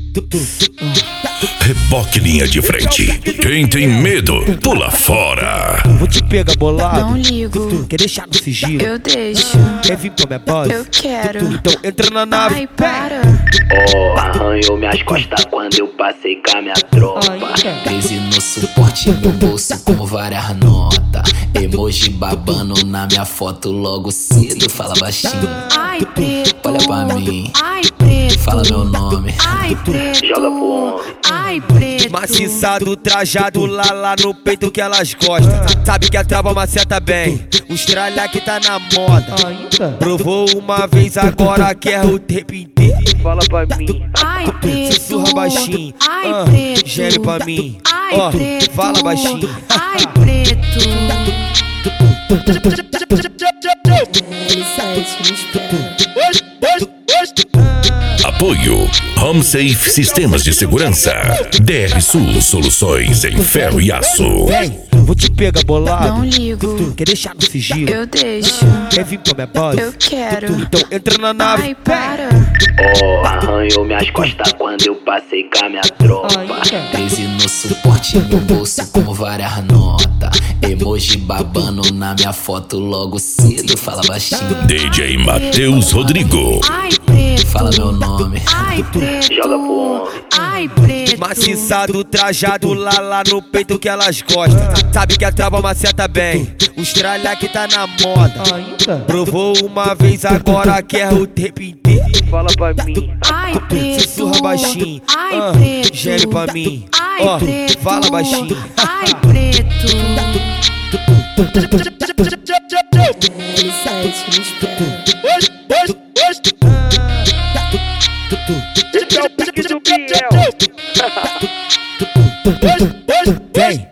Reboque linha de frente. Quem tem medo, pula fora. Vou te pegar bolado. Não ligo. Quer deixar no sigilo? Eu deixo. Quer vir pra minha base? Eu quero. Então entra na nave. Ai, para. Oh, arranhou minhas costas quando eu passei com a minha tropa. 13 no suporte, no bolso com várias notas. Emoji babando na minha foto logo cedo. Fala baixinho, Ai, preto. olha pra mim. Ai, preto. Fala meu nome. Ai, preto. Joga pro homem. Ai, preto. Maciçado, trajado, lá no peito que elas gostam. Sabe que a trava maceta bem. Os tralha que tá na moda. Provou uma vez, agora quer o tempo inteiro. Fala pra mim. Ai, preto. Sussurra baixinho. Ai, preto. Gere pra mim. Ai, Ó, preto. fala baixinho. Ai, preto. Apoio Home Safe Sistemas de Segurança. DR Sul Soluções em Ferro e Aço. Vem, vou te pegar bolado. Não ligo. Quer deixar no sigilo? Eu deixo. Quer vir pra minha base? Eu quero. Então entra na nave. Ai, para. Oh, arranhou minhas costas quando eu passei com a minha tropa. 13 no suporte, no bolso com várias notas. Emoji babando na minha foto logo cedo. Fala baixinho, DJ Matheus Rodrigo. Ai, preto. fala meu nome. Ai, preto. Joga pro homem. Ai, preto. Maciçado, trajado, lá no peito que elas gostam. Sabe que a trava maceta bem. Os tralha que tá na moda. Provou uma vez, agora quer o tempo inteiro. Fala pra mim. Ai, preto. Sussurra baixinho. Ai, preto. Gere pra mim. Ai, Ó, preto. fala baixinho. Ai, preto. Vem.